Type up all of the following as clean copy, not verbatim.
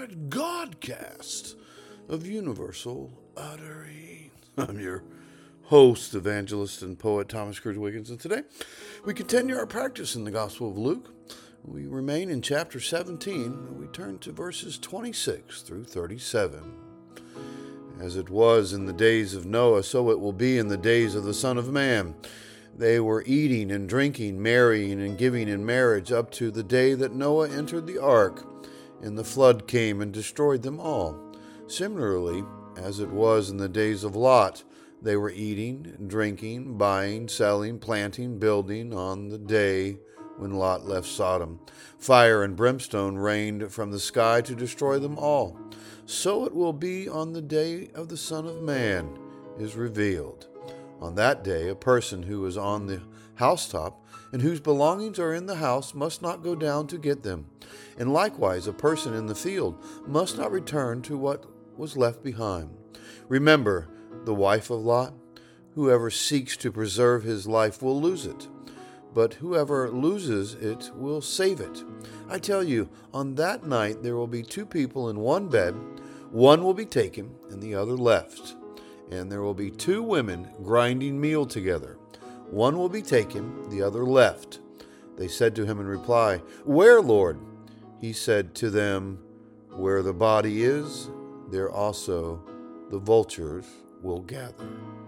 Inspired Godcast of Universal Uttering. I'm your host, evangelist, and poet Thomas Cruz Wiggins, and today we continue our practice in the Gospel of Luke. We remain in chapter 17, and we turn to verses 26 through 37. As it was in the days of Noah, so it will be in the days of the Son of Man. They were eating and drinking, marrying and giving in marriage up to the day that Noah entered the ark, and the flood came and destroyed them all. Similarly, as it was in the days of Lot, they were eating, drinking, buying, selling, planting, building on the day when Lot left Sodom. Fire and brimstone rained from the sky to destroy them all. So it will be on the day of the Son of Man is revealed. On that day, a person who is on the housetop and whose belongings are in the house must not go down to get them. And likewise, a person in the field must not return to what was left behind. Remember the wife of Lot. Whoever seeks to preserve his life will lose it, but whoever loses it will save it. I tell you, on that night there will be two people in one bed. One will be taken and the other left. And there will be two women grinding meal together. One will be taken, the other left. They said to him in reply, "Where, Lord?" He said to them, "Where the body is, there also the vultures will gather."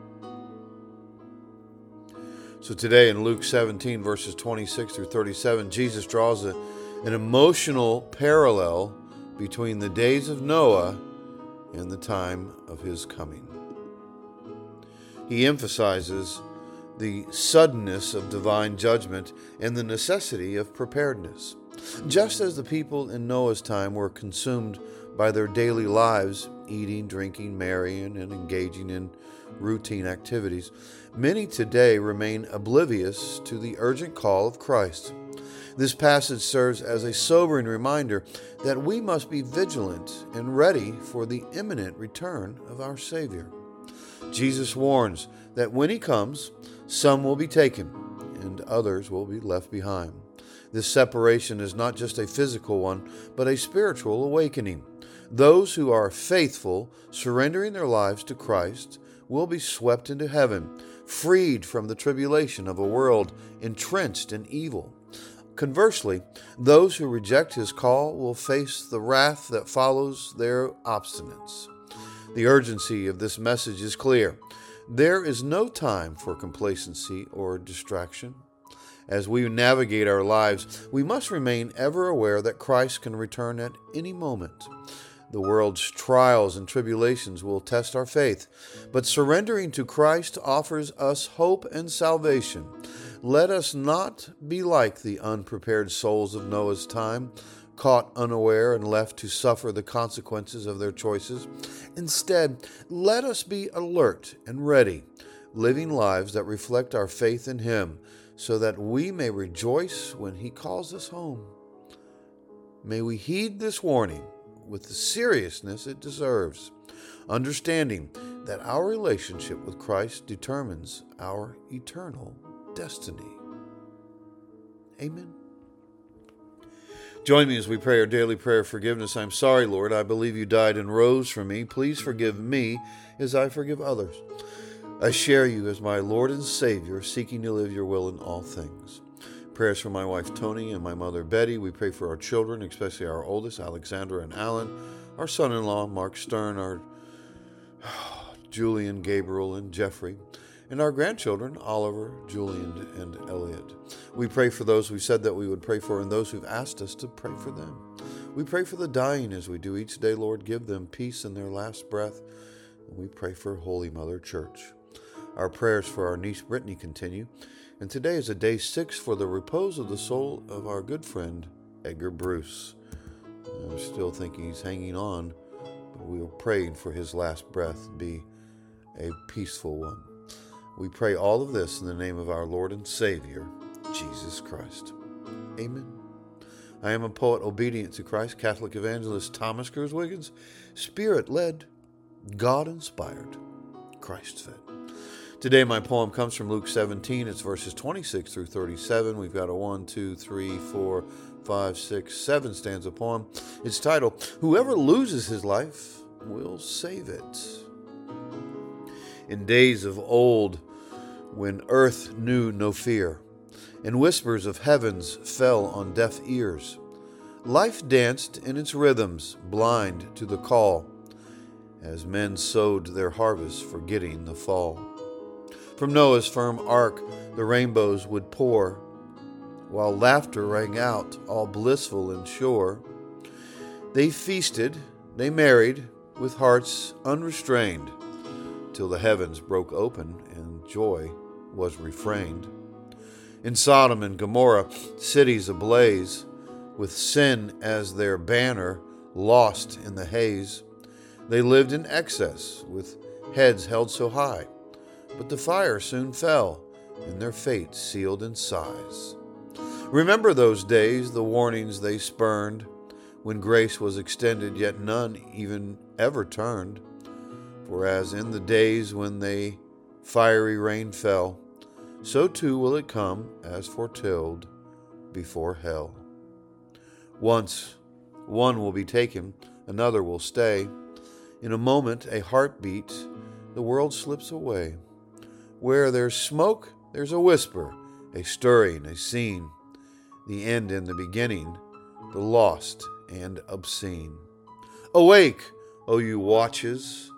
So today in Luke 17, verses 26 through 37, Jesus draws an emotional parallel between the days of Noah and the time of his coming. He emphasizes the suddenness of divine judgment and the necessity of preparedness. Just as the people in Noah's time were consumed by their daily lives, eating, drinking, marrying, and engaging in routine activities, many today remain oblivious to the urgent call of Christ. This passage serves as a sobering reminder that we must be vigilant and ready for the imminent return of our Savior. Jesus warns that when he comes, some will be taken and others will be left behind. This separation is not just a physical one, but a spiritual awakening. Those who are faithful, surrendering their lives to Christ, will be swept into heaven, freed from the tribulation of a world entrenched in evil. Conversely, those who reject his call will face the wrath that follows their obstinance. The urgency of this message is clear. There is no time for complacency or distraction. As we navigate our lives, we must remain ever aware that Christ can return at any moment. The world's trials and tribulations will test our faith, but surrendering to Christ offers us hope and salvation. Let us not be like the unprepared souls of Noah's time, caught unaware and left to suffer the consequences of their choices. Instead, let us be alert and ready, living lives that reflect our faith in him, so that we may rejoice when he calls us home. May we heed this warning with the seriousness it deserves, understanding that our relationship with Christ determines our eternal destiny. Amen. Join me as we pray our daily prayer of forgiveness. I'm sorry, Lord. I believe you died and rose for me. Please forgive me as I forgive others. I share you as my Lord and Savior, seeking to live your will in all things. Prayers for my wife, Tony, and my mother, Betty. We pray for our children, especially our oldest, Alexandra and Alan, our son-in-law, Mark Stern, our Julian, Gabriel, and Jeffrey, and our grandchildren, Oliver, Julian, and Elliot. We pray for those we said that we would pray for and those who've asked us to pray for them. We pray for the dying as we do each day. Lord, give them peace in their last breath. And we pray for Holy Mother Church. Our prayers for our niece Brittany continue. And today is a day 6 for the repose of the soul of our good friend, Edgar Bruce. I'm still thinking he's hanging on, but we are praying for his last breath be a peaceful one. We pray all of this in the name of our Lord and Savior, Jesus Christ. Amen. I am a poet obedient to Christ, Catholic evangelist Thomas Cruz Wiggins, Spirit-led, God-inspired, Christ-fed. Today my poem comes from Luke 17. It's verses 26 through 37. We've got a 1, 2, 3, 4, 5, 6, 7 stanza poem. Its title, Whoever Loses His Life Will Save It. In days of old, when earth knew no fear, and whispers of heavens fell on deaf ears, life danced in its rhythms, blind to the call, as men sowed their harvest, forgetting the fall. From Noah's firm ark the rainbows would pour, while laughter rang out, all blissful and sure. They feasted, they married, with hearts unrestrained, till the heavens broke open and joy was refrained. In Sodom and Gomorrah, cities ablaze, with sin as their banner, lost in the haze, they lived in excess, with heads held so high, but the fire soon fell, and their fate sealed in sighs. Remember those days, the warnings they spurned, when grace was extended, yet none even ever turned. For as in the days when the fiery rain fell, so too will it come, as foretold, before hell. Once one will be taken, another will stay. In a moment, a heartbeat, the world slips away. Where there's smoke, there's a whisper, a stirring, a scene. The end and the beginning, the lost and obscene. Awake, O you watchers,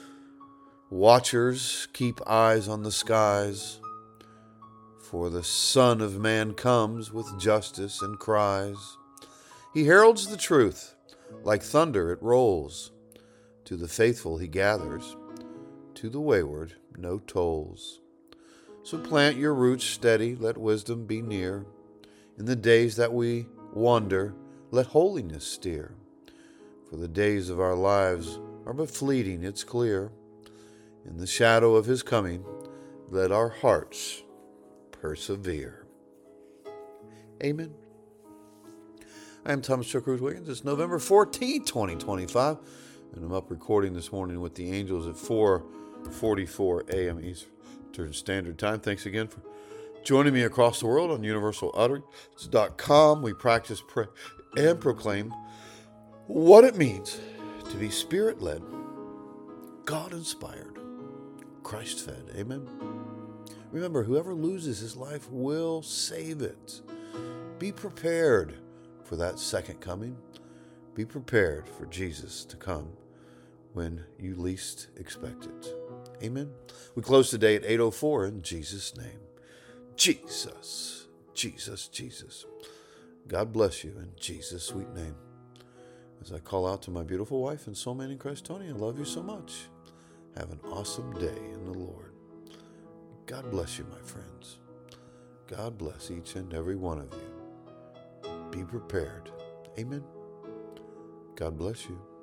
keep eyes on the skies, for the Son of Man comes with justice and cries. He heralds the truth, like thunder it rolls. To the faithful he gathers, to the wayward no tolls. So plant your roots steady, let wisdom be near. In the days that we wander, let holiness steer. For the days of our lives are but fleeting, it's clear. In the shadow of his coming, let our hearts persevere. Amen. I am Thomas Chuck Cruz Wiggins. It's November 14, 2025, and I'm up recording this morning with the Angels at 4:44 a.m. Eastern Standard Time. Thanks again for joining me across the world on universalutterance.com. We practice, pray, and proclaim what it means to be Spirit-led, God-inspired, Christ-fed. Amen. Remember, whoever loses his life will save it. Be prepared for that second coming. Be prepared for Jesus to come when you least expect it. Amen. We close today at 8:04 in Jesus' name. Jesus, Jesus, Jesus. God bless you in Jesus' sweet name. As I call out to my beautiful wife and soulmate in Christ, Tony, I love you so much. Have an awesome day in the Lord. God bless you, my friends. God bless each and every one of you. Be prepared. Amen. God bless you.